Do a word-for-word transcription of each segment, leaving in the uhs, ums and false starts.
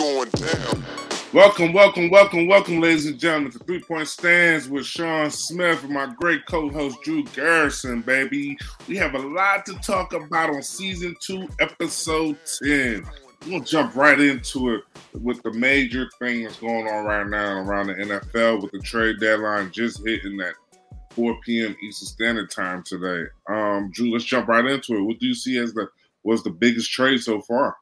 going down. Welcome, welcome, welcome, welcome, ladies and gentlemen, to Three Point Stands with Sean Smith and my great co-host Drew Garrison, baby. We have a lot to talk about on season two, episode ten. We're gonna jump right into it with the major thing that's going on right now around the N F L with the trade deadline just hitting at four p.m. Eastern Standard Time today. Um, Drew, let's jump right into it. What do you see as the was the biggest trade so far?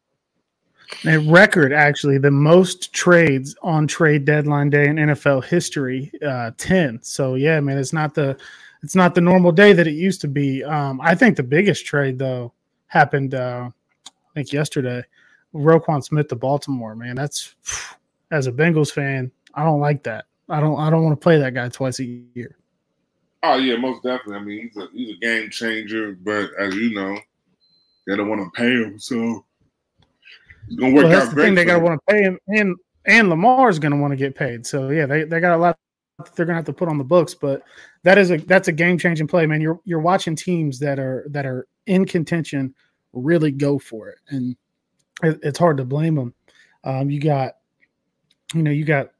A record, actually, the most trades on trade deadline day in N F L history, uh, ten. So yeah, man, it's not the it's not the normal day that it used to be. Um, I think the biggest trade though happened, uh, I think yesterday. Roquan Smith to Baltimore, man. That's as a Bengals fan, I don't like that. I don't I don't want to play that guy twice a year. Oh yeah, most definitely. I mean, he's a he's a game changer, but as you know, they don't want to pay him, so. It's gonna work well, that's out the great thing. They got to him. want to pay him, and and Lamar's going to want to get paid. So yeah, they, they got a lot that they're going to have to put on the books. But that is a that's a game changing play, man. You're you're watching teams that are that are in contention really go for it, and it, it's hard to blame them. Um, you got, you know, you got.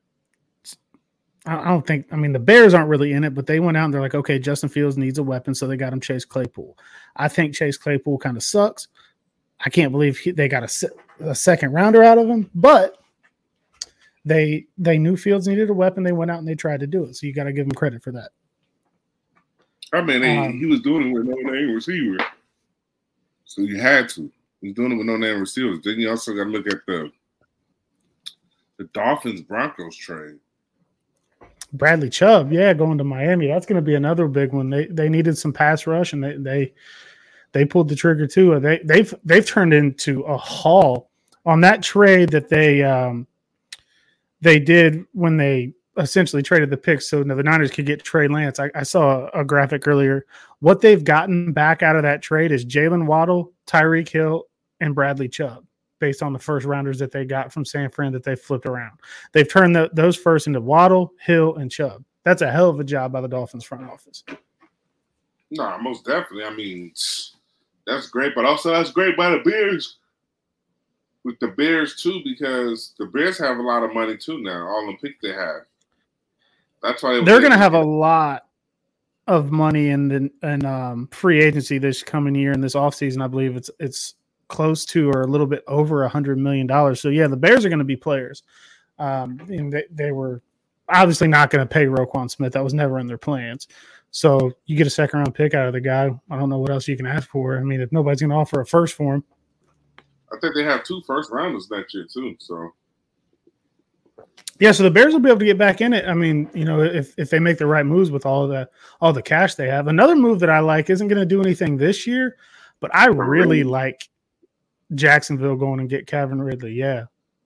I don't think. I mean, the Bears aren't really in it, but they went out and they're like, okay, Justin Fields needs a weapon, so they got him Chase Claypool. I think Chase Claypool kind of sucks. I can't believe he, they got a, a second rounder out of him, but they they knew Fields needed a weapon. They went out and they tried to do it. So you got to give them credit for that. I mean, he, Um, he was doing it with no name receiver, so you had to. He was doing it with no name receivers. Then you also got to look at the the Dolphins Broncos trade. Bradley Chubb, yeah, going to Miami. That's going to be another big one. They they needed some pass rush, and they they. They pulled the trigger too. They they've they've turned into a haul on that trade that they um, they did when they essentially traded the picks so the Niners could get Trey Lance. I, I saw a, a graphic earlier. What they've gotten back out of that trade is Jalen Waddle, Tyreek Hill, and Bradley Chubb, based on the first rounders that they got from San Fran that they flipped around. They've turned the, those first into Waddle, Hill, and Chubb. That's a hell of a job by the Dolphins front office. No, nah, most definitely. I mean. That's great, but also that's great by the Bears with the Bears too, because the Bears have a lot of money too now. All the picks they have. That's why they they're going to have a lot of money in the in um, free agency this coming year in this offseason. I believe it's it's close to or a little bit over a hundred million dollars. So yeah, the Bears are going to be players. Um, and they, they were obviously not going to pay Roquan Smith. That was never in their plans. So you get a second round pick out of the guy. I don't know what else you can ask for. I mean, if nobody's going to offer a first for him. I think they have two first rounders next year too. So yeah, so the Bears will be able to get back in it. I mean, you know, if if they make the right moves with all the all the cash they have. Another move that I like isn't going to do anything this year, but I really like Jacksonville going and get Calvin Ridley. Yeah,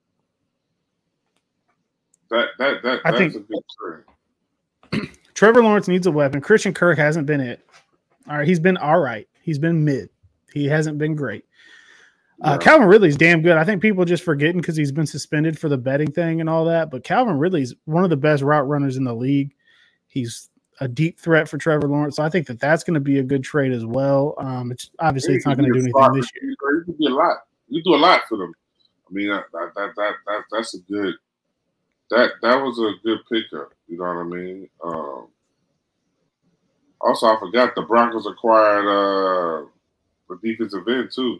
that that that I that's think, a good trade. Trevor Lawrence needs a weapon. Christian Kirk hasn't been it. All right, he's been all right. He's been mid. He hasn't been great. Uh, Yeah. Calvin Ridley's damn good. I think people are just forgetting because he's been suspended for the betting thing and all that. But Calvin Ridley's one of the best route runners in the league. He's a deep threat for Trevor Lawrence. So I think that that's going to be a good trade as well. Um, it's obviously it's not going to do anything this year. You could do a lot. You do a lot for them. I mean, that that that that, that that's a good. That that was a good pickup. You know what I mean? Um, also, I forgot the Broncos acquired uh, the defensive end too.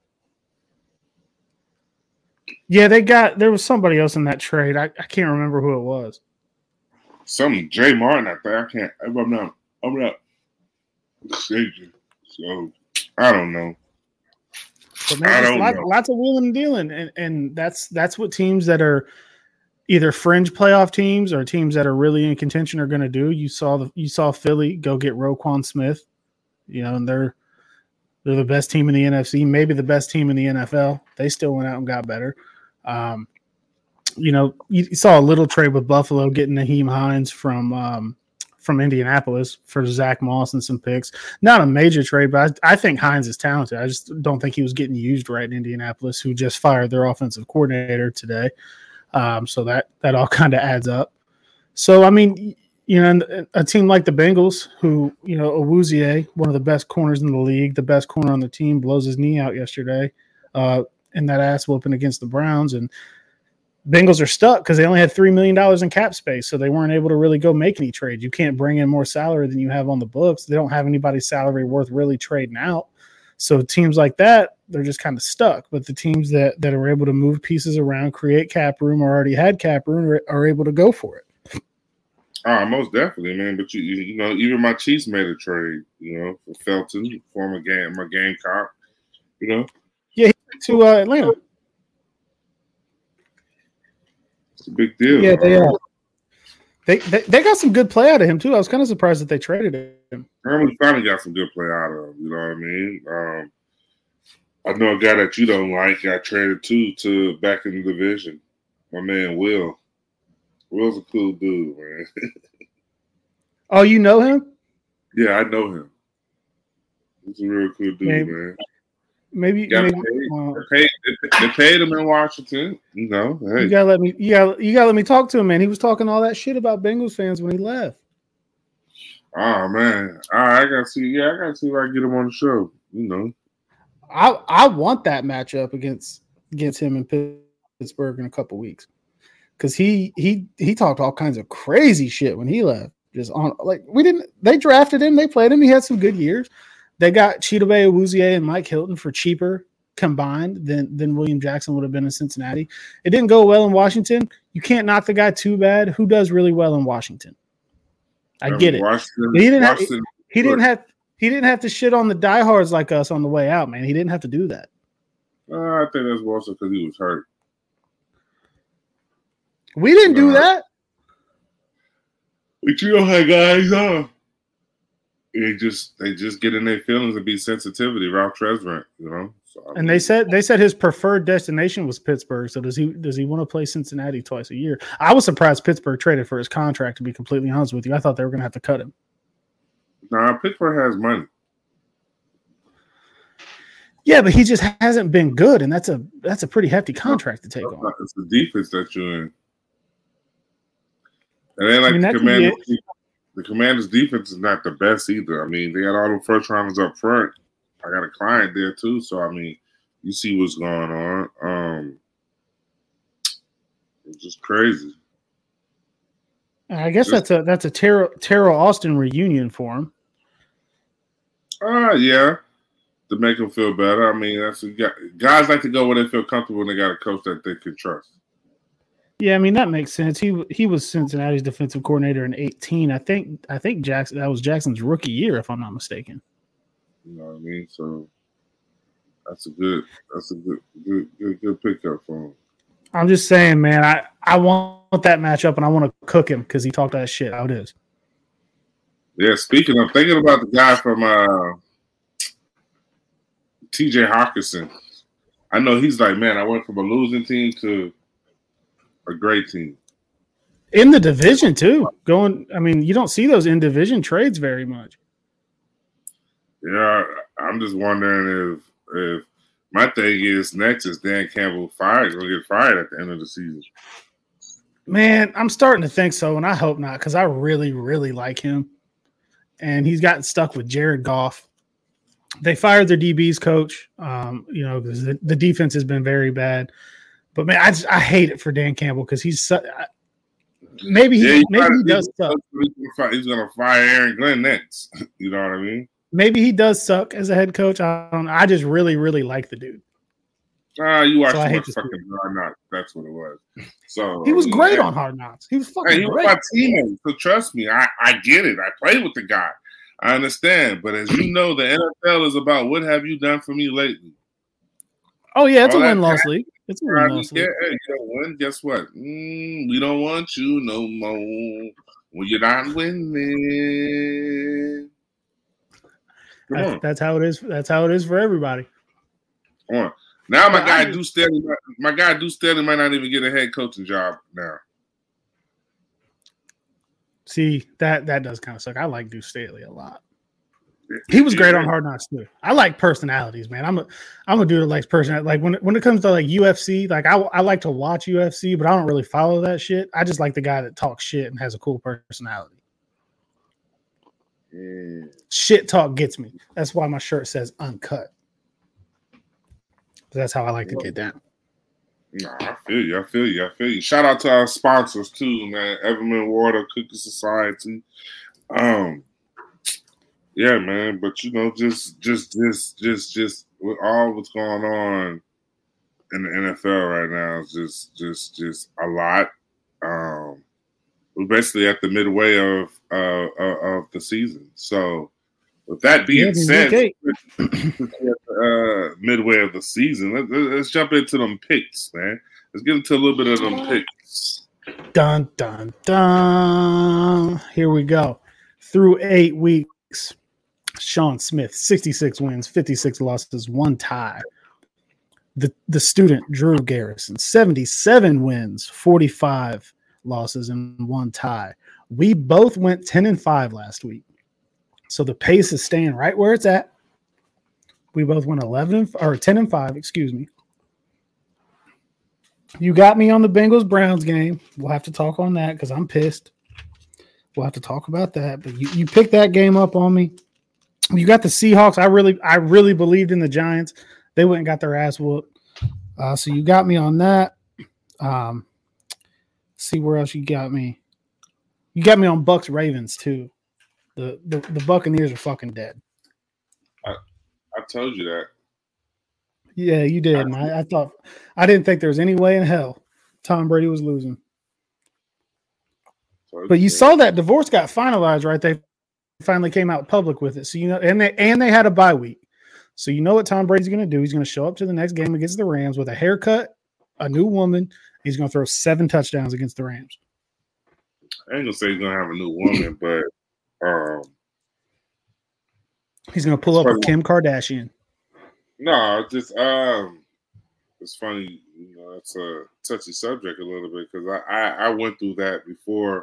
Yeah, they got there was somebody else in that trade. I, I can't remember who it was. Some Jay Martin, I think. I can't. I'm not. I'm not mistaken. So I don't know. But man, I there's don't lot, know. lots of wheeling and dealing, and and that's that's what teams that are either fringe playoff teams or teams that are really in contention are going to do. You saw the you saw Philly go get Roquan Smith, you know, and they're they're the best team in the N F C, maybe the best team in the N F L. They still went out and got better. Um, you know, you, you saw a little trade with Buffalo getting Naheem Hines from um, from Indianapolis for Zach Moss and some picks. Not a major trade, but I, I think Hines is talented. I just don't think he was getting used right in Indianapolis, who just fired their offensive coordinator today. Um, so that that all kind of adds up. So, I mean, you know, a team like the Bengals, who, you know, Awuzie, one of the best corners in the league, the best corner on the team, blows his knee out yesterday uh, in that ass whooping against the Browns. And Bengals are stuck because they only had three million dollars in cap space, so they weren't able to really go make any trades. You can't bring in more salary than you have on the books. They don't have anybody's salary worth really trading out. So teams like that, they're just kind of stuck. But the teams that, that are able to move pieces around, create cap room, or already had cap room are, are able to go for it. Oh, most definitely, man. But you, you know, even my Chiefs made a trade, you know, for Felton, former game, my Gamecock, you know. Yeah, he went to uh, Atlanta. It's a big deal. Yeah, they, uh, they they they got some good play out of him too. I was kind of surprised that they traded him. We finally got some good play out of him. You know what I mean? Um, I know a guy that you don't like got traded too to back in the division. My man Will. Will's a cool dude, man. Oh, you know him? Yeah, I know him. He's a real cool dude, maybe, man. Maybe, maybe paid. Uh, they, paid, they paid him in Washington. You know, hey. you gotta let me. You gotta, you gotta let me talk to him, man. He was talking all that shit about Bengals fans when he left. Oh man, all right, I gotta see. Yeah, I gotta see if I can get him on the show. You know, I I want that matchup against against him in Pittsburgh in a couple weeks because he he he talked all kinds of crazy shit when he left. Just on like we didn't. They drafted him. They played him. He had some good years. They got Chidobe Awuzie and Mike Hilton for cheaper combined than than William Jackson would have been in Cincinnati. It didn't go well in Washington. You can't knock the guy too bad. Who does really well in Washington? I get it. Washington, he didn't. Have, Washington, he didn't have. He didn't have to shit on the diehards like us on the way out, man. He didn't have to do that. Uh, I think that's also because he was hurt. We didn't do that. But you know how guys are. They just they just get in their feelings and be sensitivity. Ralph Tresvant, you know. So, I mean, and they said they said his preferred destination was Pittsburgh. So does he does he want to play Cincinnati twice a year? I was surprised Pittsburgh traded for his contract. To be completely honest with you, I thought they were going to have to cut him. Nah, Pittsburgh has money. Yeah, but he just hasn't been good, and that's a that's a pretty hefty contract to take it's on. Not, it's the defense that you're in. And then like I mean, the Commanders, the Commanders' defense is not the best either. I mean, they got all the first rounders up front. I got a client there too, so I mean, you see what's going on. Um, it's just crazy. I guess just, that's a that's a Terrell, Terrell Austin reunion for him. Uh yeah, to make them feel better. I mean, that's guys like to go where they feel comfortable and they got a coach that they can trust. Yeah, I mean that makes sense. He he was Cincinnati's defensive coordinator in eighteen. I think I think Jackson that was Jackson's rookie year, if I'm not mistaken. You know what I mean? So that's a good that's a good good good, good pickup for him. I'm just saying, man. I, I want that matchup and I want to cook him because he talked that shit. How it is. Yeah. Speaking of thinking about the guy from uh, T J Hawkinson, I know he's like, man, I went from a losing team to a great team. In the division, too. Going, I mean, you don't see those in division trades very much. Yeah, I'm just wondering if if my thing is next is Dan Campbell fired, gonna get fired at the end of the season. Man, I'm starting to think so, and I hope not, because I really, really like him. And he's gotten stuck with Jared Goff. They fired their D B's coach, um, you know, because the, the defense has been very bad. But man, I just, I hate it for Dan Campbell because he's su- I, maybe he yeah, maybe he does suck. He's gonna fire Aaron Glenn next. You know what I mean? Maybe he does suck as a head coach. I don't know. I just really, really like the dude. Ah, uh, you watched so too much fucking Hard Knocks. That's what it was. So he was I mean, great hey, on Hard Knocks. He was fucking hey, he great. was my teammate. So trust me, I, I get it. I played with the guy. I understand. But as you know, the N F L is about what have you done for me lately. Oh yeah, it's All a win-loss league. It's a win-loss league. Yeah, hey, you don't win. Guess what? Mm, we don't want you no more when you're not winning. That's, that's how it is. That's how it is for everybody. Come on. Now my guy Deuce Staley, my guy Deuce Staley might not even get a head coaching job now. See, that that does kind of suck. I like Deuce Staley a lot. He was great on Hard Knocks too. I like personalities, man. I'm a I'm a dude that likes personality. Like when when it comes to like U F C, like I I like to watch U F C, but I don't really follow that shit. I just like the guy that talks shit and has a cool personality. Mm. Shit talk gets me. That's why my shirt says uncut. That's how I like to get down. Nah, I feel you. I feel you. I feel you. Shout out to our sponsors too, man. Everman Water, Cookie Society. Um, yeah, man. But you know, just, just, just, just, just with all what's going on in the N F L right now is just, just, just a lot. Um, we're basically at the midway of uh, of the season. So, with that being yeah, said, at the uh, midway of the season, let, let's jump into them picks, man. Let's get into a little bit of them picks. Dun dun dun. Here we go. Through eight weeks, Sean Smith, sixty-six wins, fifty-six losses, one tie. The the student Drew Garrison, seventy-seven wins, forty-five losses, and one tie. We both went ten and five last week. So the pace is staying right where it's at. We both went eleven or ten and five, excuse me. You got me on the Bengals Browns game. We'll have to talk on that because I'm pissed. We'll have to talk about that. But you, you picked that game up on me. You got the Seahawks. I really, I really believed in the Giants. They went and got their ass whooped. Uh, so you got me on that. Um, see where else you got me. You got me on Bucks Ravens too. The, the the Buccaneers are fucking dead. I I told you that. Yeah, you did. And I, I thought I didn't think there was any way in hell Tom Brady was losing. But you saw that divorce got finalized, right? They finally came out public with it. So you know, and they and they had a bye week. So you know what Tom Brady's going to do? He's going to show up to the next game against the Rams with a haircut, a new woman. He's going to throw seven touchdowns against the Rams. I ain't gonna say he's gonna have a new woman, but um, he's going to pull up with Kim Kardashian. No, just um, it's funny. You know, it's a touchy subject a little bit because I, I I went through that before.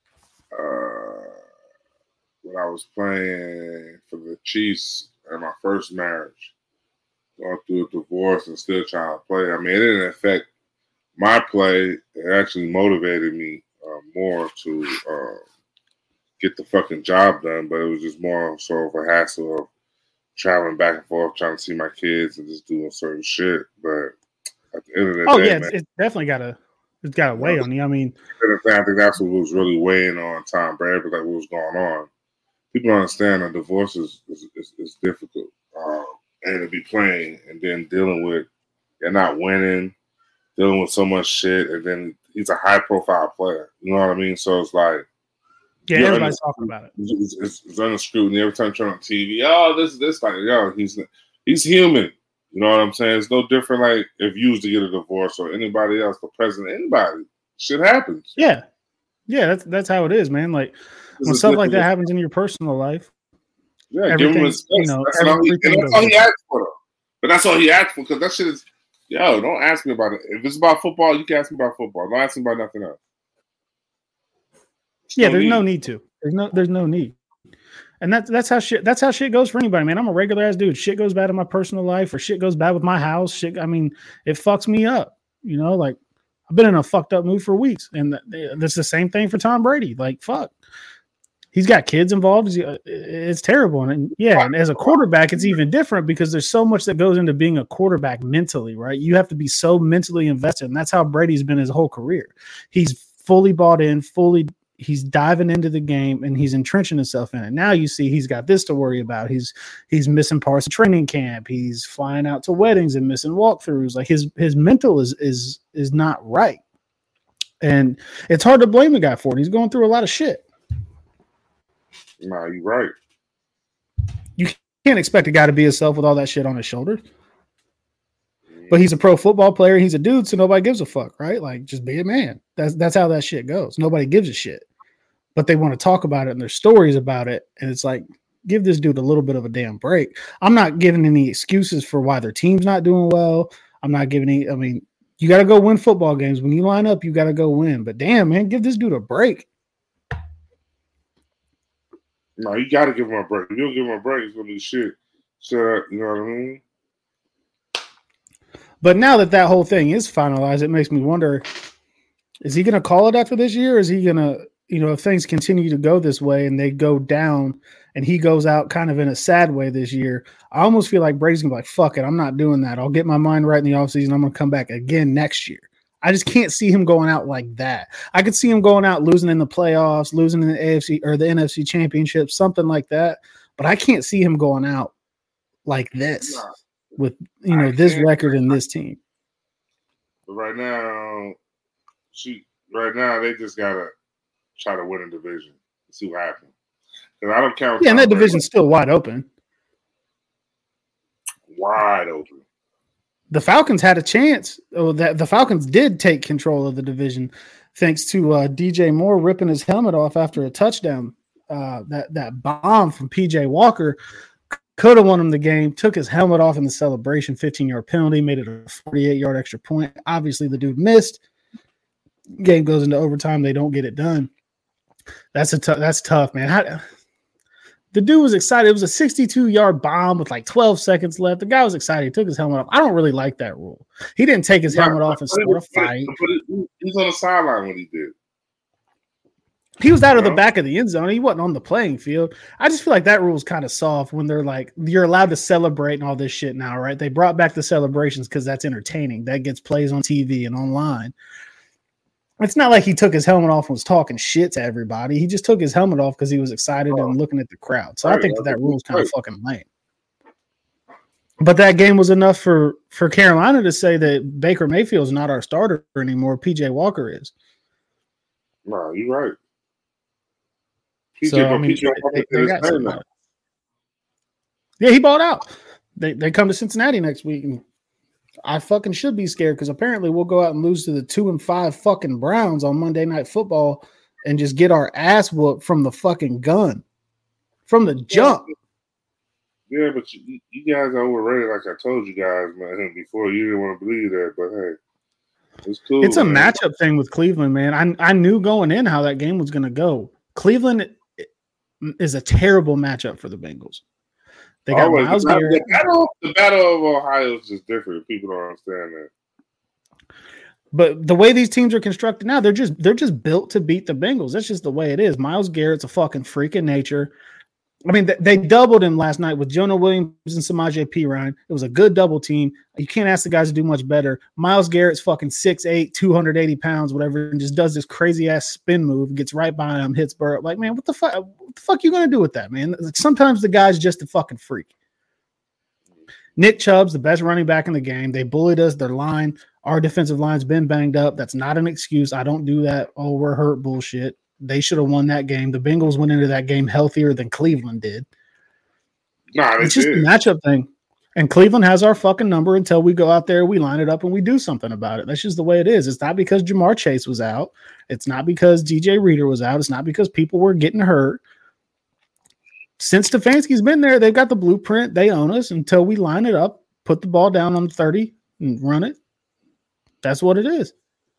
Uh, when I was playing for the Chiefs in my first marriage, going through a divorce and still trying to play. I mean, it didn't affect my play. It actually motivated me uh, more to uh, get the fucking job done, but it was just more so of a hassle of traveling back and forth, trying to see my kids and just doing certain shit. But at the end of the oh, day, yeah, man, it's, it's definitely got a it's got a weigh on you. I mean, I think that's what was really weighing on Tom Brady, like what was going on. People don't understand that divorce is is, is, is difficult, um, and to be playing and then dealing with you're not winning, dealing with so much shit, and then he's a high profile player. You know what I mean? So it's like, yeah, everybody's talking about it. It's, it's, it's under scrutiny every time you turn on T V. Oh, this this like yo, he's he's human. You know what I'm saying? It's no different like if you was to get a divorce or anybody else, the president, anybody. Shit happens. Yeah, yeah, that's that's how it is, man. Like when stuff like that happens in your personal life, yeah, give him respect. You know, that's, all he, that's all he asked for, though. But that's all he asked for because that shit is, yo, don't ask me about it. If it's about football, you can ask me about football. Don't ask me about nothing else. There's yeah, no there's need. no need to. There's no there's no need. And that's that's how shit that's how shit goes for anybody, man. I'm a regular ass dude. Shit goes bad in my personal life, or shit goes bad with my house. Shit, I mean, it fucks me up. You know, like I've been in a fucked up mood for weeks, and that's the same thing for Tom Brady. Like, fuck, he's got kids involved. It's terrible, and yeah, and as a quarterback, it's even different because there's so much that goes into being a quarterback mentally, right? You have to be so mentally invested, and that's how Brady's been his whole career. He's fully bought in, fully. He's diving into the game and he's entrenching himself in it. Now you see he's got this to worry about. He's he's missing parts of training camp. He's flying out to weddings and missing walkthroughs. Like his his mental is is is not right. And it's hard to blame the guy for it. He's going through a lot of shit. Nah, you're right. You can't expect a guy to be himself with all that shit on his shoulders. But he's a pro football player. He's a dude, so nobody gives a fuck, right? Like, just be a man. That's that's how that shit goes. Nobody gives a shit. But they want to talk about it and there's stories about it. And it's like, give this dude a little bit of a damn break. I'm not giving any excuses for why their team's not doing well. I'm not giving any, I mean, you got to go win football games. When you line up, you got to go win. But damn, man, give this dude a break. No, you got to give him a break. If you don't give him a break, it's going to be shit. Shut up, you know what I mean? But now that that whole thing is finalized, it makes me wonder, is he going to call it after this year? Or is he going to you know, if things continue to go this way and they go down and he goes out kind of in a sad way this year, I almost feel like Brady's going to be like, fuck it, I'm not doing that. I'll get my mind right in the offseason. I'm going to come back again next year. I just can't see him going out like that. I could see him going out losing in the playoffs, losing in the A F C or the N F C championship, something like that. But I can't see him going out like this with, you know, this record and this team. But right now, she right now they just gotta try to win a division and see what happens. Because I don't count. Yeah, and that division's still wide open. Wide open. The Falcons had a chance. Oh, that the Falcons did take control of the division thanks to uh, D J Moore ripping his helmet off after a touchdown. Uh, that that bomb from P J Walker could have won him the game. Took his helmet off in the celebration. fifteen-yard penalty made it a forty-eight-yard extra point. Obviously, the dude missed. Game goes into overtime. They don't get it done. That's a tough. That's tough, man. How, the dude was excited. It was a sixty-two-yard bomb with like twelve seconds left. The guy was excited. He took his helmet off. I don't really like that rule. He didn't take his helmet off and start a fight. He was on the sideline when he did. He was out of the back of the end zone. He wasn't on the playing field. I just feel like that rule is kind of soft when they're like, you're allowed to celebrate and all this shit now, right? They brought back the celebrations because that's entertaining. That gets plays on T V and online. It's not like he took his helmet off and was talking shit to everybody. He just took his helmet off because he was excited oh. and looking at the crowd. So right, I think that that rule is kind right. of fucking lame. But that game was enough for, for Carolina to say that Baker Mayfield's not our starter anymore. P J Walker is. No, you're right. So, I mean, they, they got yeah, he bought out. They they come to Cincinnati next week, and I fucking should be scared because apparently we'll go out and lose to the two and five fucking Browns on Monday Night Football and just get our ass whooped from the fucking gun, from the jump. Yeah, but you, you guys are overrated, like I told you guys, man, before. You didn't want to believe that, but hey, it's cool. It's a man. matchup thing with Cleveland, man. I I knew going in how that game was going to go. Cleveland is a terrible matchup for the Bengals. They got Always. Myles the, Garrett. The battle, the battle of Ohio is just different. People don't understand that. But the way these teams are constructed now, they're just they're just built to beat the Bengals. That's just the way it is. Myles Garrett's a fucking freak of nature. I mean, they, they doubled him last night with Jonah Williams and Samaje Perine. It was a good double team. You can't ask the guys to do much better. Myles Garrett's fucking six eight, two hundred eighty pounds, whatever, and just does this crazy ass spin move, gets right by him, hits Burrow. Like, man, what the fuck? What the fuck you gonna do with that, man? Like, sometimes the guy's just a fucking freak. Nick Chubb's the best running back in the game. They bullied us. Their line, our defensive line's been banged up. That's not an excuse. I don't do that. Oh, we're hurt bullshit. They should have won that game. The Bengals went into that game healthier than Cleveland did. Nah, it's just did. a matchup thing. And Cleveland has our fucking number until we go out there, we line it up, and we do something about it. That's just the way it is. It's not because Jamar Chase was out. It's not because D J Reader was out. It's not because people were getting hurt. Since Stefanski's been there, they've got the blueprint. They own us until we line it up, put the ball down on thirty, and run it. That's what it is.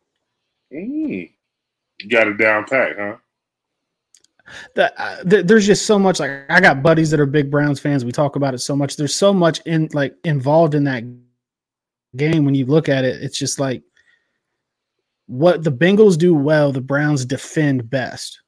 Mm. You got it down pat, huh? That uh, th- there's just so much. Like, I got buddies that are big Browns fans. We talk about it so much. There's so much in like involved in that game. When you look at it, it's just like what the Bengals do well, the Browns defend best.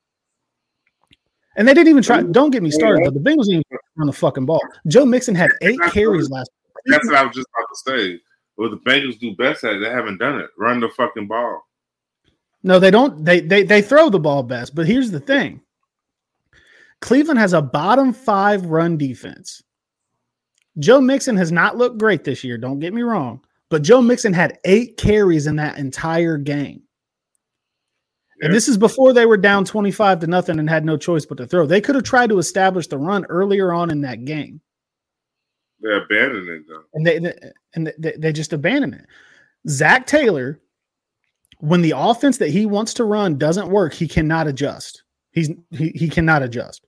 And they didn't even try. Don't get me started, but the Bengals didn't even run the fucking ball. Joe Mixon had eight carries last week. That's what I was just about to say. What the Bengals do best at, they haven't done it. Run the fucking ball. No, they don't. They they they throw the ball best. But here's the thing. Cleveland has a bottom five run defense. Joe Mixon has not looked great this year. Don't get me wrong. But Joe Mixon had eight carries in that entire game. Yeah. And this is before they were down twenty-five to nothing and had no choice but to throw. They could have tried to establish the run earlier on in that game. They abandoned it, though. And they, and they, they just abandoned it. Zach Taylor, when the offense that he wants to run doesn't work, he cannot adjust. He's he, he cannot adjust.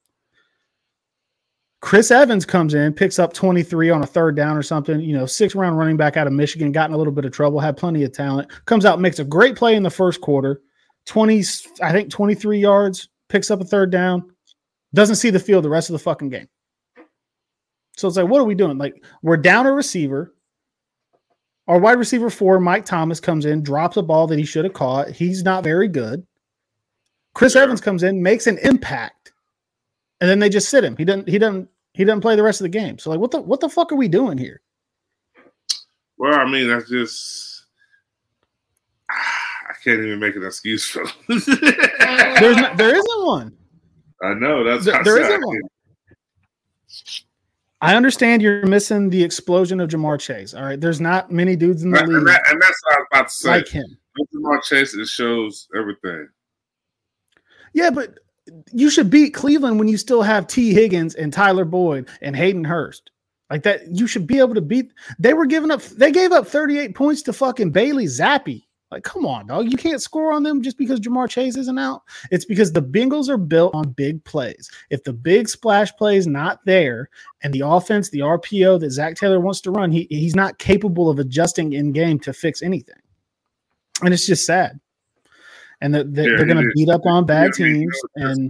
Chris Evans comes in, picks up twenty-three on a third down or something, you know, six-round running back out of Michigan, got in a little bit of trouble, had plenty of talent, comes out, makes a great play in the first quarter, twenty, I think twenty-three yards, picks up a third down, doesn't see the field the rest of the fucking game. So it's like, what are we doing? Like, we're down a receiver. Our wide receiver four, Mike Thomas, comes in, drops a ball that he should have caught. He's not very good. Chris yeah. Evans comes in, makes an impact, and then they just sit him. He doesn't. He doesn't. He doesn't play the rest of the game. So like, what the what the fuck are we doing here? Well, I mean, that's just I can't even make an excuse for them. There's not, there isn't one. I know that's there, there isn't one. I understand you're missing the explosion of Jamar Chase. All right, there's not many dudes in the and, league, and, that, and that's what I was about to say. Like him, Jamar Chase, it shows everything. Yeah, but you should beat Cleveland when you still have T. Higgins and Tyler Boyd and Hayden Hurst. Like that, you should be able to beat. They were giving up. They gave up thirty-eight points to fucking Bailey Zappi. Like, come on, dog. You can't score on them just because Jamar Chase isn't out. It's because the Bengals are built on big plays. If the big splash play is not there and the offense, the R P O that Zach Taylor wants to run, he, he's not capable of adjusting in game to fix anything. And it's just sad. And the, the, yeah, they're going to beat up on bad yeah, teams. No and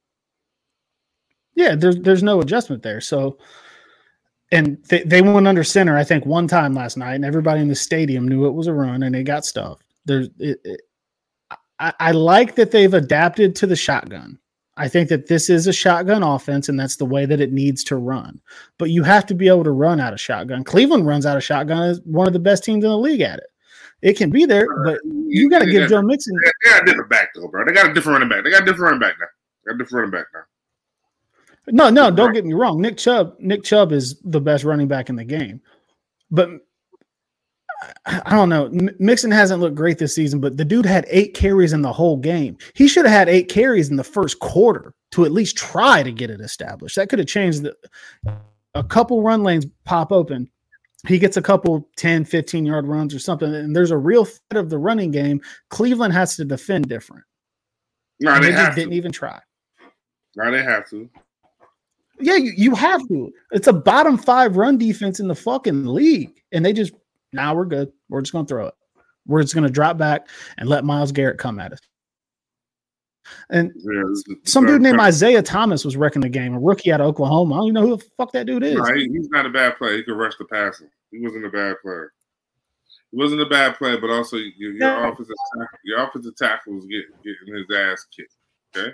yeah, there's, there's no adjustment there. So, and they, they went under center, I think, one time last night, and everybody in the stadium knew it was a run, and they got stuffed. There's, it, it, I, I like that they've adapted to the shotgun. I think that this is a shotgun offense, and that's the way that it needs to run. But you have to be able to run out of shotgun. Cleveland runs out of shotgun as one of the best teams in the league at it. It can be there, but you got to give Joe Mixon. They got a different back, though, bro. They got a different running back. They got a different running back now. They got a different running back now. No, no, don't get me wrong. Nick Chubb, Nick Chubb is the best running back in the game. But I don't know. Mixon hasn't looked great this season, but the dude had eight carries in the whole game. He should have had eight carries in the first quarter to at least try to get it established. That could have changed the, a couple run lanes pop open. He gets a couple ten, fifteen-yard runs or something, and there's a real fit of the running game. Cleveland has to defend different. No, they, they have just to. didn't even try. No, they have to. Yeah, you, you have to. It's a bottom five run defense in the fucking league. And they just, now nah, we're good. We're just going to throw it. We're just going to drop back and let Myles Garrett come at us. And yeah, some dude named Isaiah Thomas was wrecking the game, a rookie out of Oklahoma. I don't even know who the fuck that dude is. No, he, he's not a bad player. He could rush the passer. He wasn't a bad player. He wasn't a bad player, but also your, your, yeah. offensive tackle, your offensive tackle was getting, getting his ass kicked. Okay?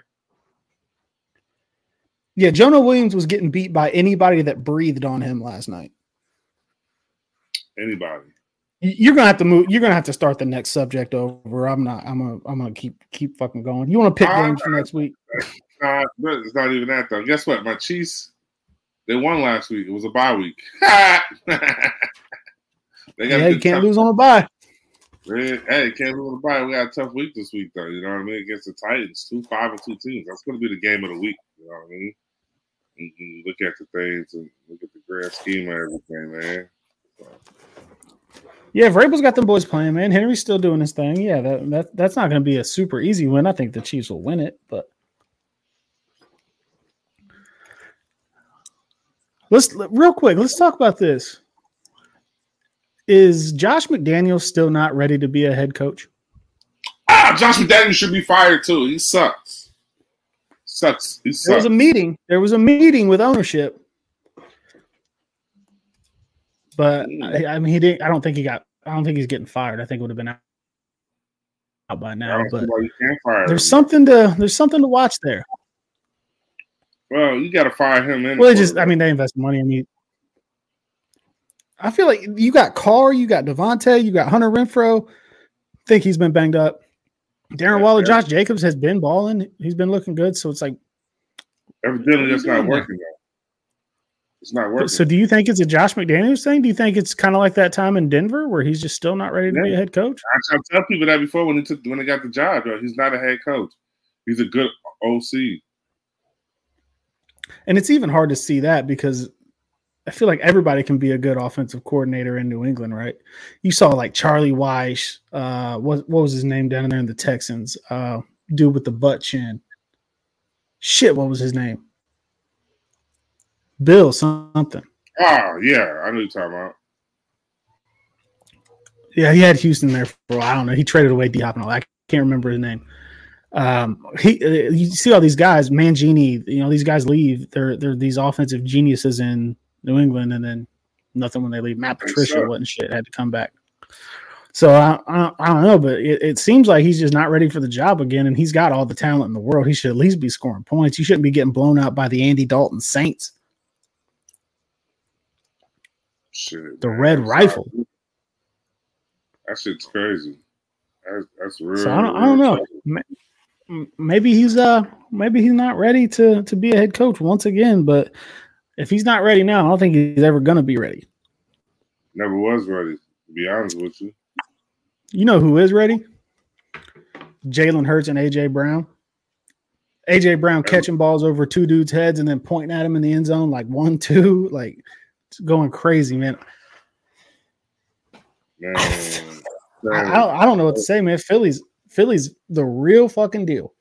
Yeah, Jonah Williams was getting beat by anybody that breathed on him last night. Anybody. You're gonna have to move. You're gonna have to start the next subject over. I'm not. I'm gonna. I'm gonna keep keep fucking going. You want to pick uh, games for next week? Uh, it's not even that though. Guess what? My Chiefs, they won last week. It was a bye week. they got yeah, you can't lose on a bye. Hey, can't lose on a bye. We got a tough week this week though. You know what I mean? Against the Titans, two five and two teams. That's gonna be the game of the week. You know what I mean? And look at the things and look at the grand scheme of everything, man. So. Yeah, if Vrabel's got them boys playing, man. Henry's still doing his thing. Yeah, that, that that's not going to be a super easy win. I think the Chiefs will win it, but let's real quick. Let's talk about this. Is Josh McDaniels still not ready to be a head coach? Ah, Josh McDaniels should be fired too. He sucks. Sucks. He sucks. There was a meeting. There was a meeting with ownership. But I, I mean, he didn't. I don't think he got. I don't think he's getting fired. I think it would have been out, out by now. But there's him. something to. There's something to watch there. Well, you got to fire him in. Well, they just. I mean, they invest money in me. I feel like you got Carr, you got Devontae, you got Hunter Renfrow. I think he's been banged up. Darren yeah, Waller, yeah. Josh Jacobs has been balling. He's been looking good. So it's like evidently it's not working. Though. It's not working. So do you think it's a Josh McDaniels thing? Do you think it's kind of like that time in Denver where he's just still not ready to yeah. be a head coach? I tell people that before when he took when he got the job. Bro. He's not a head coach. He's a good O C. And it's even hard to see that because I feel like everybody can be a good offensive coordinator in New England, right? You saw like Charlie Weiss. Uh, what what was his name down there in the Texans? Uh, dude with the butt chin. Shit, what was his name? Bill something. Oh, yeah. I know you're talking about. Yeah, he had Houston there for a while. I don't know. He traded away D-Hop and all. I can't remember his name. Um, he, uh, you see all these guys, Mangini, you know, these guys leave. They're they're these offensive geniuses in New England, and then nothing when they leave. Matt Patricia wasn't shit. Had to come back. So I, I, I don't know, but it, it seems like he's just not ready for the job again, and he's got all the talent in the world. He should at least be scoring points. He shouldn't be getting blown out by the Andy Dalton Saints. Shit, the man, Red Rifle. That shit's crazy. That's, that's real. So I don't, I don't know. Maybe he's uh maybe he's not ready to to be a head coach once again. But if he's not ready now, I don't think he's ever gonna be ready. Never was ready, to be honest with you. You know who is ready? Jalen Hurts and A J Brown. A J Brown catching balls over two dudes' heads and then pointing at him in the end zone like one, two, like it's going crazy, man. Man, I, I, don't, I don't know what to say, man. Philly's Philly's the real fucking deal.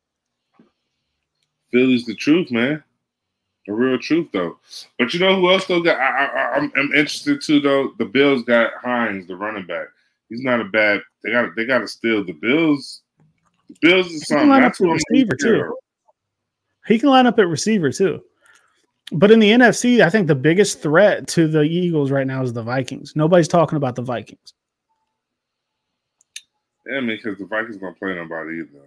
Philly's the truth, man. The real truth, though. But you know who else though got? I, I, I'm, I'm interested too, though. The Bills got Hines, the running back. He's not a bad. They got. They got to steal the Bills. The Bills is something. That's what receiver too. He can line up at receiver too. But in the N F C, I think the biggest threat to the Eagles right now is the Vikings. Nobody's talking about the Vikings. Yeah, I mean, because the Vikings don't play nobody either.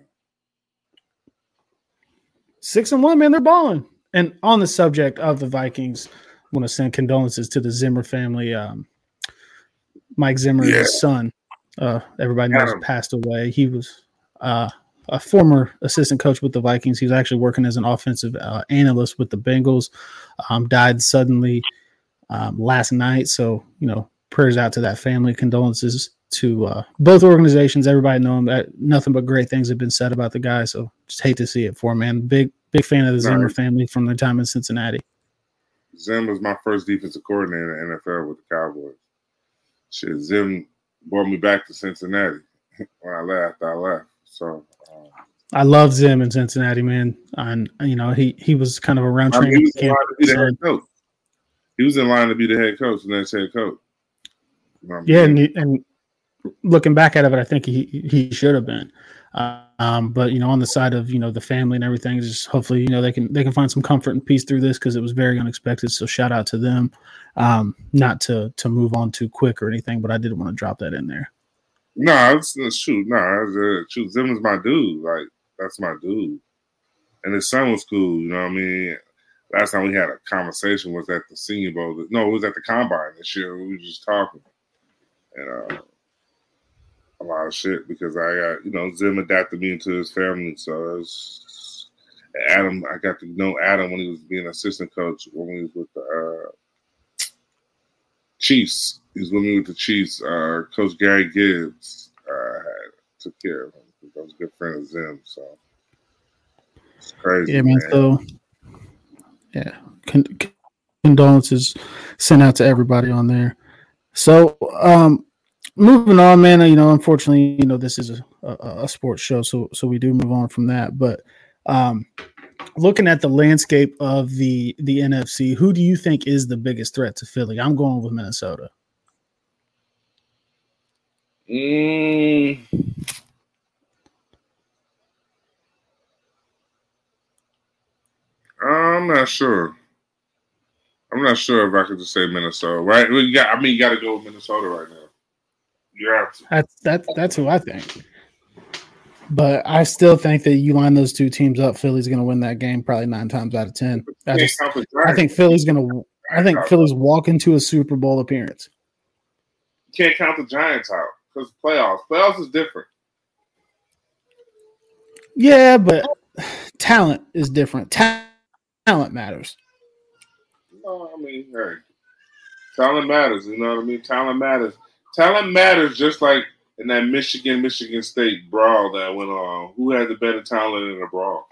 Six and one, man, they're balling. And on the subject of the Vikings, I want to send condolences to the Zimmer family. Um, Mike Zimmer's yeah. son, uh, everybody knows, Adam. passed away. He was uh, a former assistant coach with the Vikings. He was actually working as an offensive uh, analyst with the Bengals. Um, died suddenly um, last night. So, you know, prayers out to that family. Condolences to uh, both organizations. Everybody know him. Uh, nothing but great things have been said about the guy. So just hate to see it for him, man. Big, big fan of the Zimmer right. family from their time in Cincinnati. Zim was my first defensive coordinator in the N F L with the Cowboys. Shit, Zim brought me back to Cincinnati when I left. I left. So um, I love Zim in Cincinnati, man. And you know, he he was kind of around I mean, training he camp. was, the head coach. He was in line to be the head coach, and then head coach. You know yeah, and, he, and looking back at it, I think he he should have been. Uh, um, but you know, on the side of you know the family and everything, just hopefully you know they can they can find some comfort and peace through this because it was very unexpected. So shout out to them. Um, not to to move on too quick or anything, but I did want to drop that in there. No, nah, it's, it's shoot, no, nah, shoot. Zim is my dude. Like that's my dude, and his son was cool. You know what I mean? Last time we had a conversation was at the Senior Bowl. No, it was at the Combine this year. We were just talking, and uh, a lot of shit because I got you know Zim adapted me into his family. So it was, Adam, I got to know Adam when he was being assistant coach when we was with the uh, Chiefs. He was with me with the Chiefs. Uh, Coach Gary Gibbs uh, had, took care of him. I was a good friend of Zim, so it's crazy. Yeah, man. man. So, yeah, Con- condolences sent out to everybody on there. So, um, moving on, man. You know, unfortunately, you know, this is a, a, a sports show, so so we do move on from that. But um, looking at the landscape of the the N F C, who do you think is the biggest threat to Philly? I'm going with Minnesota. Mm. I'm not sure. I'm not sure if I could just say Minnesota. Right? You got, I mean, you got to go with Minnesota right now. You have to. That's that's that's who I think. But I still think that you line those two teams up, Philly's going to win that game probably nine times out of ten. I, just, I think Philly's going to. I think Philly's walk into a Super Bowl appearance. You can't count the Giants out because playoffs. Playoffs is different. Yeah, but talent is different. Ta- talent matters. No, I mean, hey, talent matters. You know what I mean? Talent matters. Talent matters just like in that Michigan, Michigan State brawl that went on. Who had the better talent in the brawl?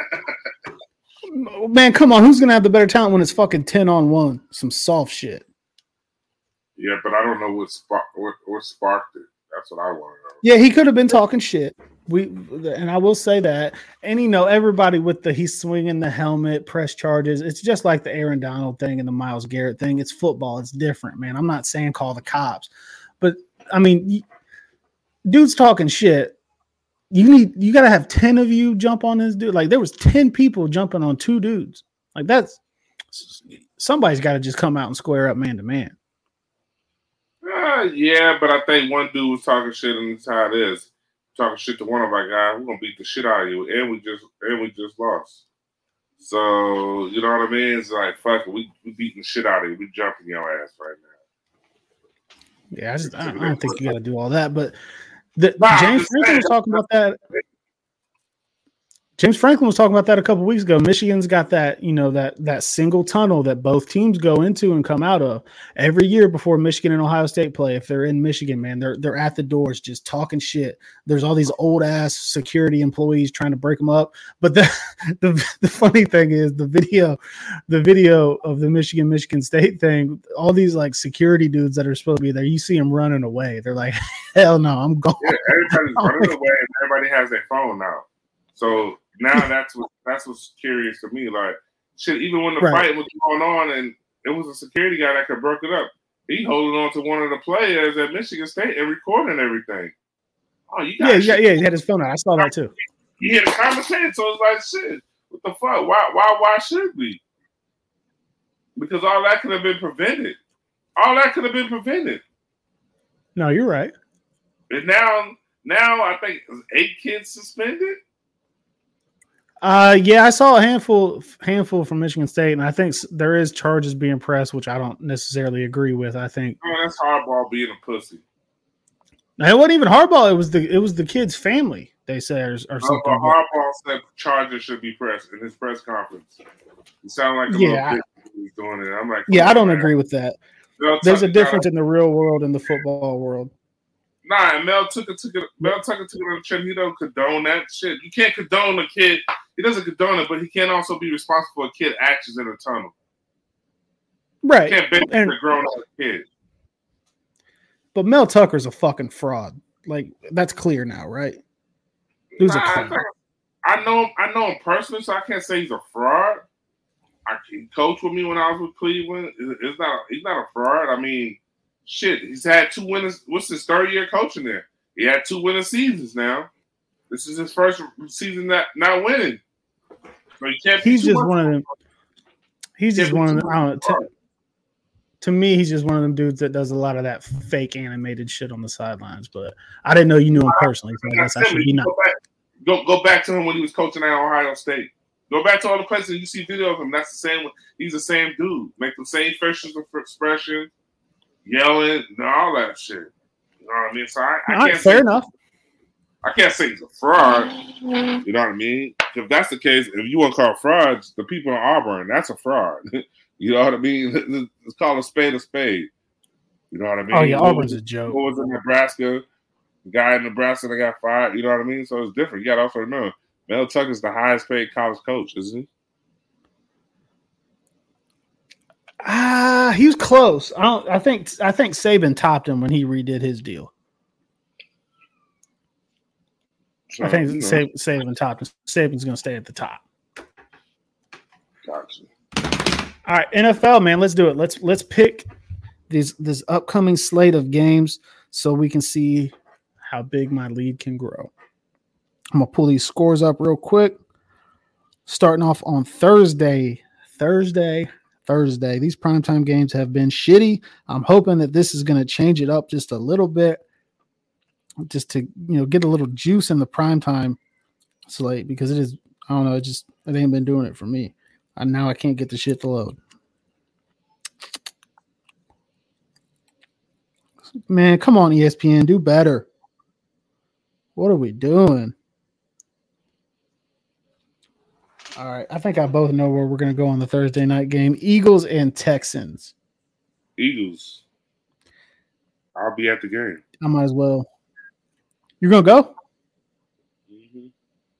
Man, come on. Who's going to have the better talent when it's fucking ten on one? Some soft shit. Yeah, but I don't know what, spark, what, what sparked it. That's what I want to know. Yeah, he could have been talking shit. We and I will say that. And you know, everybody with the he's swinging the helmet, press charges. It's just like the Aaron Donald thing and the Myles Garrett thing. It's football. It's different, man. I'm not saying call the cops, but I mean, dude's talking shit. You need you got to have ten of you jump on this dude. Like there was ten people jumping on two dudes. Like that's somebody's got to just come out and square up man to man. Uh, Uh, yeah, but I think one dude was talking shit, and that's how it is. Talking shit to one of our guys, we're gonna beat the shit out of you, and we just and we just lost. So you know what I mean? It's like fuck it, we we beating the shit out of you. We jumping your ass right now. Yeah, I just I, I don't think you got to do all that, but the, nah, James Franklin was talking about that. James Franklin was talking about that a couple weeks ago. Michigan's got that, you know, that that single tunnel that both teams go into and come out of every year before Michigan and Ohio State play. If they're in Michigan, man, they're they're at the doors just talking shit. There's all these old ass security employees trying to break them up. But the the, the funny thing is the video, the video of the Michigan Michigan State thing. All these like security dudes that are supposed to be there, you see them running away. They're like, hell no, I'm going. Yeah, everybody's running away, and everybody has their phone now. So. Now that's what that's what's curious to me. Like shit, even when the right. fight was going on and it was a security guy that could broke it up, he holding on to one of the players at Michigan State and recording everything. Oh, you got yeah, yeah, yeah. He had his phone out. I saw that too. He had a conversation, so it's like shit. What the fuck? Why? Why? Why should we? Because all that could have been prevented. All that could have been prevented. No, you're right. And now, now I think eight kids suspended. Uh, yeah, I saw a handful handful from Michigan State, and I think there is charges being pressed, which I don't necessarily agree with. I think oh, that's Harbaugh being a pussy. Now, it wasn't even Harbaugh; it was the it was the kid's family. They say or, or something. But Harbaugh said charges should be pressed in his press conference. It sounded like a yeah, little bitch he was doing it. I'm like, yeah, I don't man. agree with that. Mel There's Tucker a difference in the real world and the football world. Nah, and Mel Tucker took it. Mel Tucker took it on the chin. He don't condone that shit. You can't condone a kid. He doesn't condone it, but he can't also be responsible for a kid actions in a tunnel. Right. You can't bait a grown-up kid. But Mel Tucker's a fucking fraud. Like, that's clear now, right? He nah, a I, I know him. I know him personally, so I can't say he's a fraud. I he coached with me when I was with Cleveland. It's not. He's not a fraud. I mean, shit. He's had two winners. What's his third year coaching there? He had two winning seasons now. This is his first season not not winning. So you can't he's just one of them. He's just one of them. I don't know. To, to me, he's just one of them dudes that does a lot of that fake animated shit on the sidelines. But I didn't know you knew him personally, so I guess I should be not. Go back, go, go back to him when he was coaching at Ohio State. Go back to all the places you see video of him. That's the same. He's the same dude. Make the same facial expression, yelling, and all that shit. You know what I mean? So I, I right, can't fair say, enough. I can't say he's a fraud. You know what I mean? If that's the case, if you want to call frauds, the people in Auburn, that's a fraud. You know what I mean? Let's call a spade a spade. You know what I mean? Oh, yeah, what Auburn's was, a joke. What was in Nebraska? The guy in Nebraska that got fired. You know what I mean? So it's different. You got to also remember, Mel Tucker's the highest paid college coach, isn't he? Ah, uh, he was close. I don't. I think. I think Saban topped him when he redid his deal. So, I think you know. Saban topped him. Saban's going to stay at the top. Gotcha. All right, N F L, man, let's do it. Let's let's pick this this upcoming slate of games so we can see how big my lead can grow. I'm gonna pull these scores up real quick. Starting off on Thursday, Thursday, Thursday. These primetime games have been shitty. I'm hoping that this is gonna change it up just a little bit, just to you know get a little juice in the primetime slate because it is. I don't know. It just it ain't been doing it for me. And now I can't get the shit to load. Man, come on, E S P N, do better. What are we doing? All right, I think I both know where we're going to go on the Thursday night game. Eagles and Texans. Eagles. I'll be at the game. I might as well. You're going to go? Mm-hmm.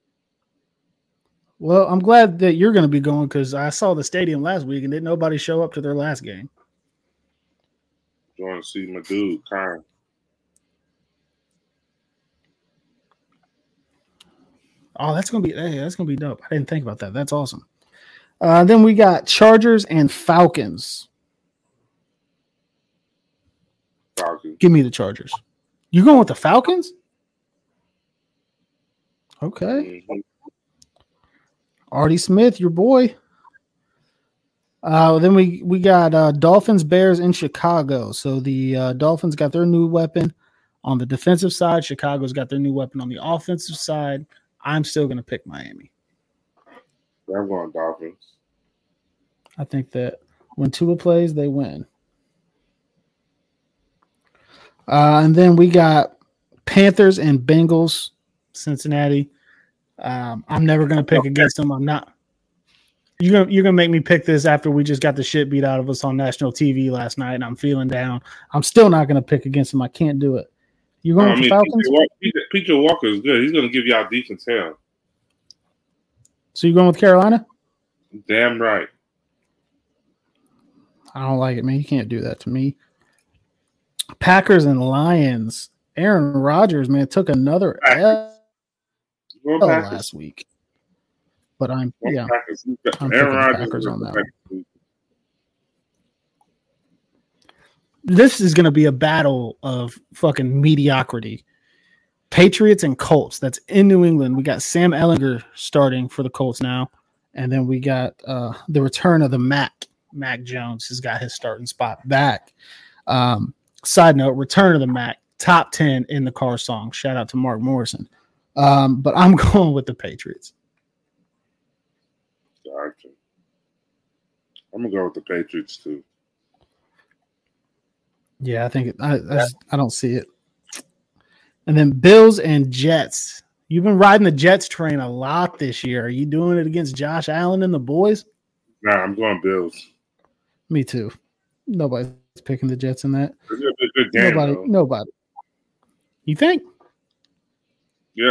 Well, I'm glad that you're going to be going because I saw the stadium last week and didn't nobody show up to their last game. Going to see my dude, Kyle. Oh, that's gonna be hey, that's gonna be dope. I didn't think about that. That's awesome. Uh, then we got Chargers and Falcons. Falcons. Give me the Chargers. You going with the Falcons? Okay. Mm-hmm. Artie Smith, your boy. Uh, then we we got uh, Dolphins Bears in Chicago. So the uh, Dolphins got their new weapon on the defensive side. Chicago's got their new weapon on the offensive side. I'm still going to pick Miami. I'm going Dolphins. I think that when Tua plays, they win. Uh, and then we got Panthers and Bengals, Cincinnati. Um, I'm never going to pick against them. I'm not. You're gonna you're gonna make me pick this after we just got the shit beat out of us on national T V last night, and I'm feeling down. I'm still not gonna pick against them. I can't do it. You going I with mean, the Falcons? P J Walker is good. He's gonna give y'all defense hell. So you going with Carolina? Damn right. I don't like it, man. You can't do that to me. Packers and Lions. Aaron Rodgers, man, took another L last week. But I'm yeah, I'm Aaron Rodgers Packers on that one. This is going to be a battle of fucking mediocrity. Patriots and Colts. That's in New England. We got Sam Ehlinger starting for the Colts now, and then we got uh, the return of the Mac. Mac Jones has got his starting spot back. Um, side note: return of the Mac, top ten in the car song. Shout out to Mark Morrison. Um, but I'm going with the Patriots. Gotcha. I'm gonna go with the Patriots too. Yeah, I think it, I I, just, I don't see it. And then Bills and Jets. You've been riding the Jets train a lot this year. Are you doing it against Josh Allen and the boys? Nah, I'm going Bills. Me too. Nobody's picking the Jets in that. It's a good game, nobody. though. Nobody. You think? Yep.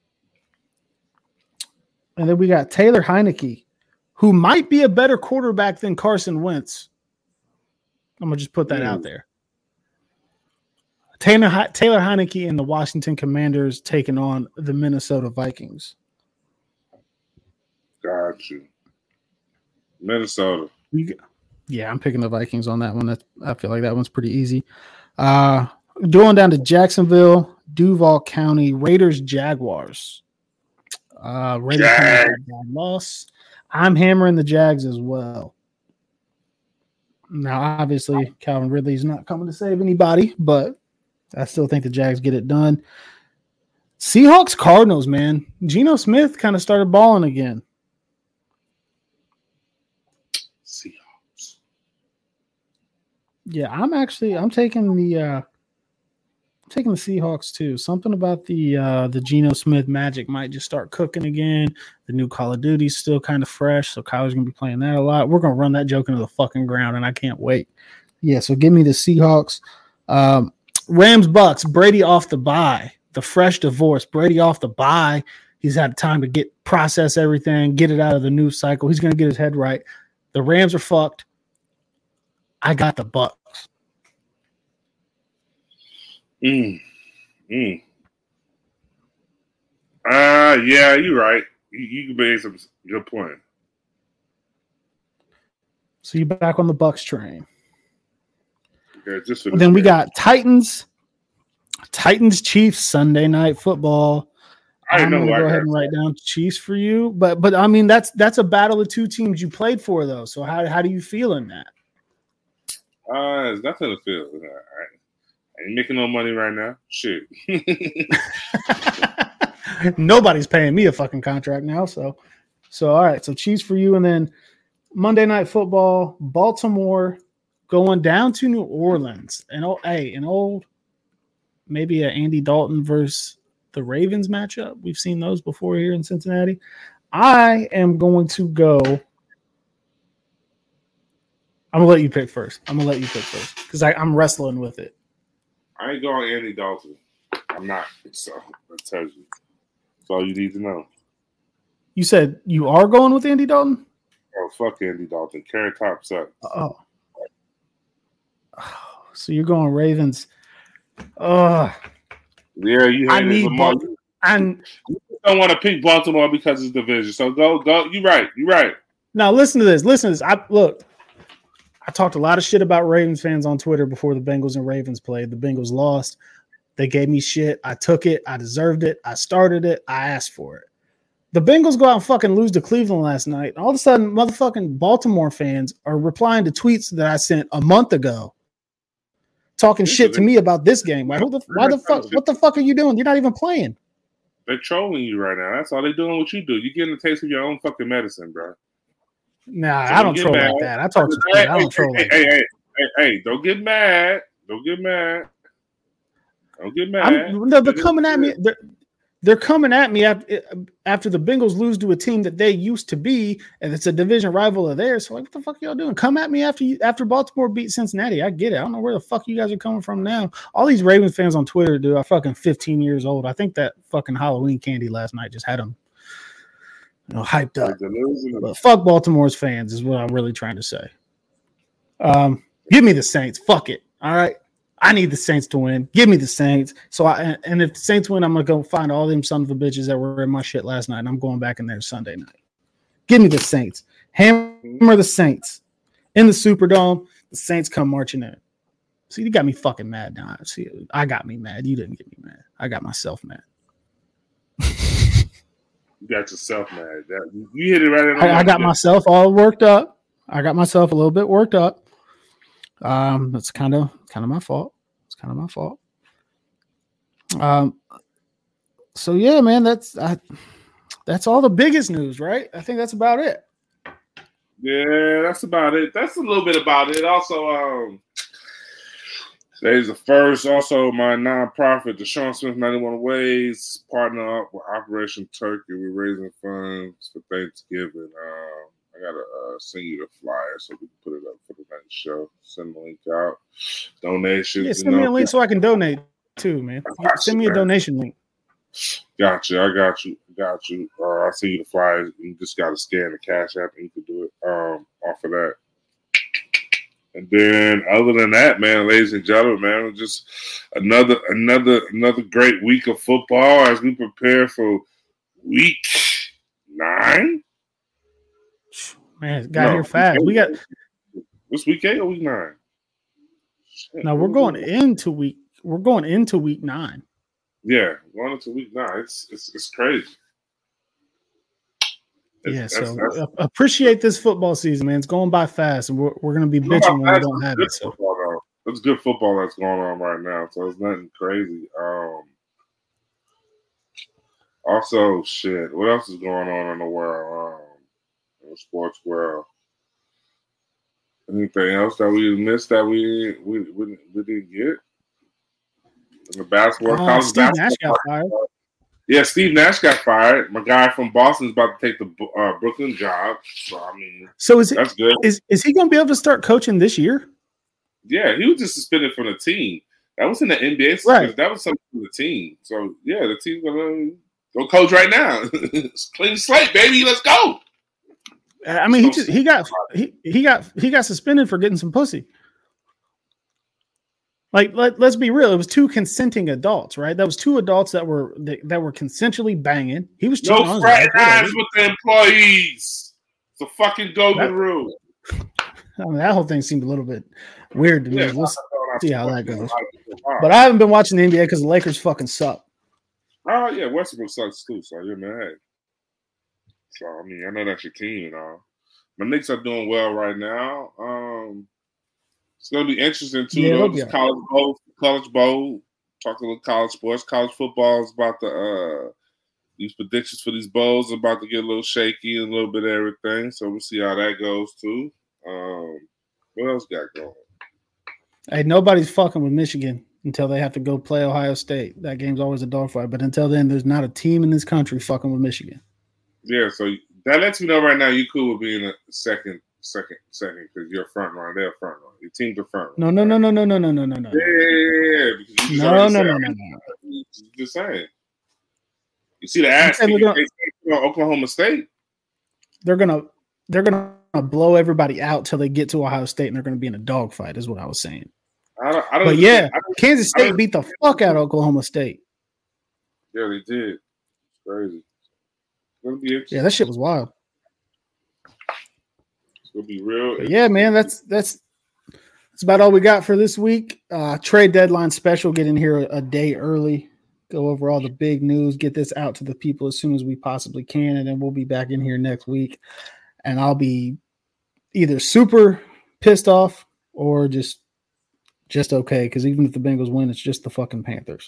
And then we got Taylor Heineke, who might be a better quarterback than Carson Wentz. I'm going to just put that Ooh. out there. Taylor, Taylor Heineke and the Washington Commanders taking on the Minnesota Vikings. Got you. Minnesota. We, yeah, I'm picking the Vikings on that one. That's, I feel like that one's pretty easy. Uh, going down to Jacksonville, Duval County, Raiders, Jaguars. Uh, Raiders Jag. loss. I'm hammering the Jags as well. Now, obviously, Calvin Ridley's not coming to save anybody, but I still think the Jags get it done. Seahawks, Cardinals, man. Geno Smith kind of started balling again. Seahawks. Yeah, I'm actually I'm taking the uh, I'm taking the Seahawks too. Something about the uh, the Geno Smith magic might just start cooking again. The new Call of Duty's still kind of fresh, so Kyler's gonna be playing that a lot. We're gonna run that joke into the fucking ground, and I can't wait. Yeah, so give me the Seahawks. Um, Rams, Bucks, Brady off the bye, the fresh divorce. Brady off the bye. He's had time to get process everything, get it out of the news cycle. He's going to get his head right. The Rams are fucked. I got the Bucks. Mm. Mm. Uh, yeah, you're right. You, you can make some good point. So you're back on the Bucks train. Okay, just then game. We got Titans, Titans Chiefs Sunday night football. I I'm know gonna go ahead and write down Chiefs for you, but but I mean that's that's a battle of two teams you played for though. So how how do you feel in that? Uh, it's nothing to feel. All right. I ain't making no money right now. Shit. Nobody's paying me a fucking contract now. So so all right. So Chiefs for you, and then Monday Night Football, Baltimore. Going down to New Orleans, and oh, hey, an old, maybe a Andy Dalton versus the Ravens matchup. We've seen those before here in Cincinnati. I am going to go. I'm gonna let you pick first. I'm gonna let you pick first because I'm wrestling with it. I ain't going Andy Dalton. I'm not. So that tells you. That's all you need to know. You said you are going with Andy Dalton? Oh, fuck Andy Dalton. Carrot Top sucks. Oh. Oh, so you're going Ravens. Oh, yeah, you. I need Baltimore. And you don't want to pick Baltimore because it's division. So go, go. You're right. You're right. Now listen to this. Listen to this. I look. I talked a lot of shit about Ravens fans on Twitter before the Bengals and Ravens played. The Bengals lost. They gave me shit. I took it. I deserved it. I started it. I asked for it. The Bengals go out and fucking lose to Cleveland last night. All of a sudden, motherfucking Baltimore fans are replying to tweets that I sent a month ago, talking shit to me about this game. Like, who the why the fuck? What the fuck are you doing? You're not even playing. They're trolling you right now. That's all they're doing. What you do? You're getting a taste of your own fucking medicine, bro. Nah, so I don't troll mad. like that. I talk to hey, I don't hey, troll hey, like hey, that. Hey, hey, hey, don't get mad. Don't get mad. Don't get mad. I'm, they're, they're coming at me. They're, they're coming at me after, after the Bengals lose to a team that they used to be, and it's a division rival of theirs. So, like, what the fuck y'all doing? Come at me after you, after Baltimore beat Cincinnati. I get it. I don't know where the fuck you guys are coming from now. All these Ravens fans on Twitter, dude, are fucking fifteen years old. I think that fucking Halloween candy last night just had them, you know, hyped up. But fuck Baltimore's fans is what I'm really trying to say. Um, give me the Saints. Fuck it. All right. I need the Saints to win. Give me the Saints. So I and if the Saints win, I'm gonna go find all them son of a bitches that were in my shit last night, and I'm going back in there Sunday night. Give me the Saints. Hammer the Saints in the Superdome. The Saints come marching in. See, you got me fucking mad now. See, I got me mad. You didn't get me mad. I got myself mad. You got yourself mad. That, you hit it right in the I, I got myself all worked up. I got myself a little bit worked up. Um, that's kind of kind of my fault. It's kind of my fault. Um, so yeah, man, that's I, that's all the biggest news, right? I think that's about it. Yeah, that's about it. That's a little bit about it. Also, um, today's the first. Also, my nonprofit, the Sean Smith ninety-one Ways, partner up with Operation Turkey. We're raising funds for Thanksgiving. Um, I gotta uh, send you the flyer so we can put it up for the next show. Send the link out. Donations. Yeah, send you know. me a link so I can donate too, man. Send me a donation link. Gotcha. I got you. Got you. Uh, I'll send you the flyers. You just gotta scan the cash app and you can do it um, off of that. And then, other than that, man, ladies and gentlemen, man, just another another another great week of football as we prepare for week nine. Man, it got no, here fast. We got what's week eight or week nine? Shit, no, we're going into week. We're going into week nine. Yeah, going into week nine. It's it's, it's crazy. It's, yeah, that's, so that's, appreciate this football season, man. It's going by fast, and we're we're gonna be bitching when we don't have it. So. It's good football that's going on right now, so it's nothing crazy. Um, also, shit, what else is going on in the world? Um, in the sports world. Anything else that we missed that we we we, we didn't get? In the basketball, uh, college Steve basketball. Nash got fired. Yeah, Steve Nash got fired. My guy from Boston is about to take the uh, Brooklyn job. So I mean, so is it, that's good. Is is he going to be able to start coaching this year? Yeah, he was just suspended from the team. That was in the N B A. Right. That was something from the team. So yeah, the team's gonna go coach right now. Clean slate, baby. Let's go. I mean, he just he got he, he got he got suspended for getting some pussy. Like, let, let's be real. It was two consenting adults, right? That was two adults that were that, that were consensually banging. He was no fraternize with the employees. It's a fucking golden rule. I mean, that whole thing seemed a little bit weird to me. Yeah, we'll see how that goes. But I haven't been watching the N B A because the Lakers fucking suck. Oh yeah, Westbrook sucks too. So you're mad. So I mean, I know that's your team and all. My Knicks are doing well right now. Um, it's gonna be interesting too, yeah, though. This college bowl, college bowl. Talking about college sports, college football is about to. Uh, these predictions for these bowls are about to get a little shaky and a little bit of everything. So we'll see how that goes too. Um, what else got going? Hey, nobody's fucking with Michigan until they have to go play Ohio State. That game's always a dogfight. But until then, there's not a team in this country fucking with Michigan. Yeah, so that lets me know right now you cool with being a second, second, second because you're a front runner. They're a front runner. Your team's a front runner. No, no, no, no, no, no, no, no, no. Yeah, no, no, no, no, no. Just saying. You see the ass gonna, Oklahoma State? They're gonna, they're gonna blow everybody out till they get to Ohio State, and they're gonna be in a dogfight. Is what I was saying. I don't, I don't but yeah, Kansas State beat the fuck out of Oklahoma State. Yeah, they did. It's crazy. Yeah, that shit was wild. It's gonna be real. But yeah, man, that's that's that's about all we got for this week. Uh, trade deadline special, get in here a, a day early go over all the big news, get this out to the people as soon as we possibly can, and then we'll be back in here next week. And I'll be either super pissed off or just just okay, because even if the Bengals win, it's just the fucking Panthers.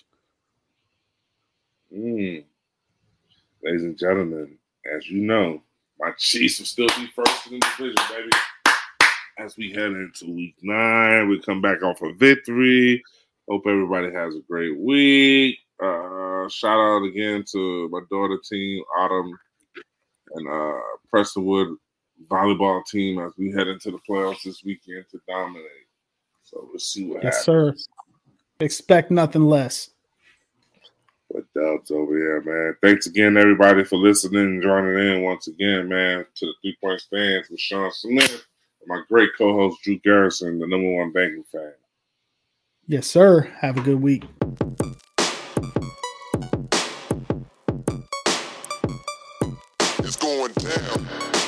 Mm. Ladies and gentlemen, as you know, my Chiefs will still be first in the division, baby. As we head into week nine, we come back off a victory. Hope everybody has a great week. Uh, shout out again to my daughter team, Autumn, and uh, Prestonwood volleyball team as we head into the playoffs this weekend to dominate. So we'll see what yes, happens. Sir. Expect nothing less. But doubts over here, man. Thanks again, everybody, for listening and joining in once again, man, to the Three Point Stands with Sean Smith and my great co-host, Drew Garrison, the number one banking fan. Yes, sir. Have a good week. It's going down.